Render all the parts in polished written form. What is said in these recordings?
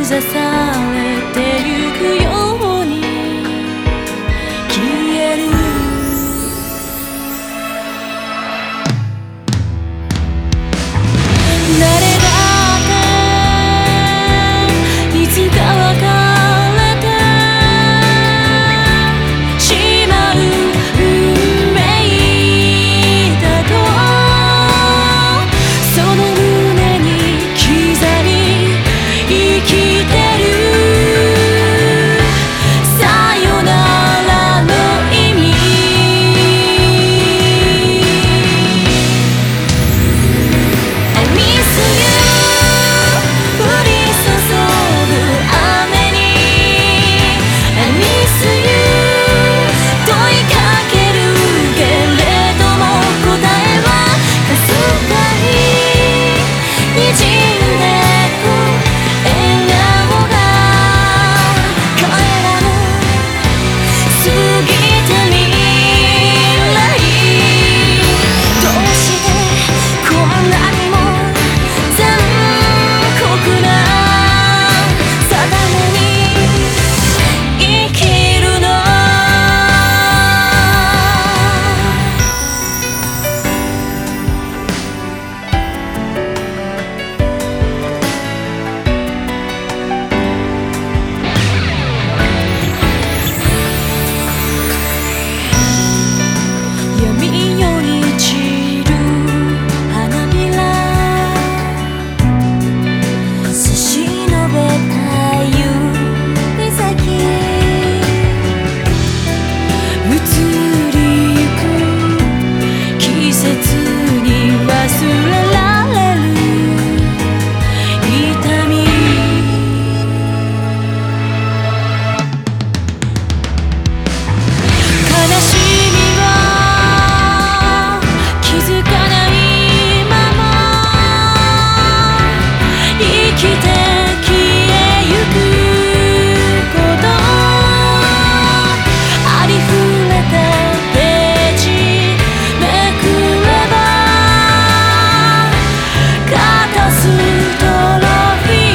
ざされてゆくように消える。誰だっていつか別れてしまう運命だと、その胸に刻み生きてる。さよならの意味、I miss you 降り注ぐ雨に I miss you 問いかけるけれども答えはかすかに滲んでく笑顔が帰らぬ過ぎた未来、どうしてこんなにも残酷な定めに生きるの。闇夜に散る花びら、差し伸べた指先、移りゆく季節に忘れられる痛み、悲しみは気づかないまま生きて消えゆくこと、ありふれたページめくれば片すトロフィ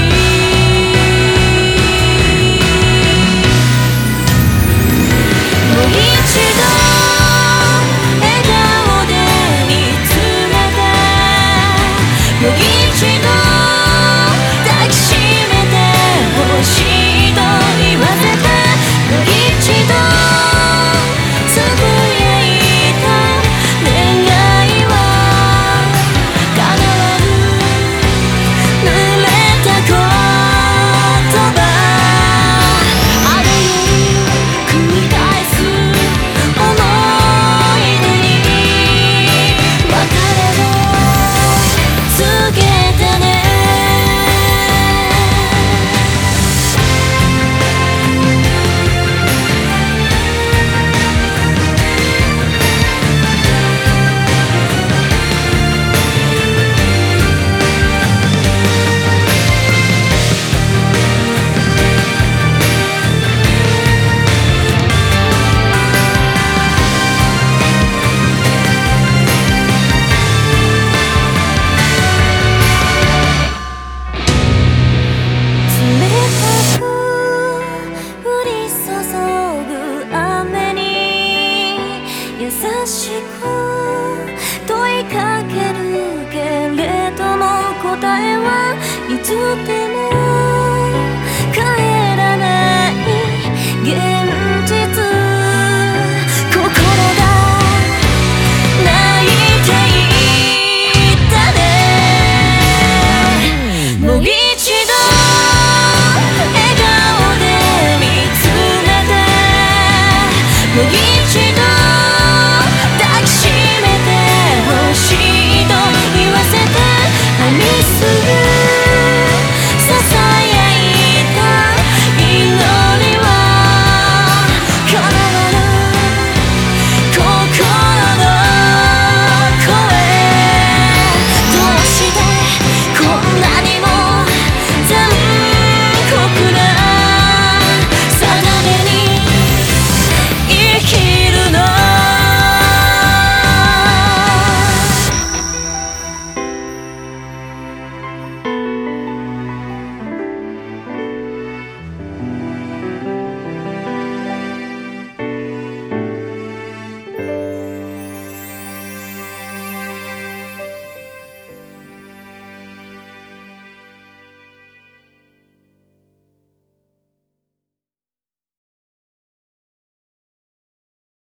ー、もう一度笑顔で見つめて、もう一度抱きしめてほしいと言わせて、もう一度つぶやいた願いは叶わぬ濡れた言葉、あの夜繰り返す思い出に別れを告げたね。冷たく降り注ぐ雨に優しく問いかけるけれども答えはいつでも帰らない現実、心が泣いていたね。もう一度笑顔で見つめて、もう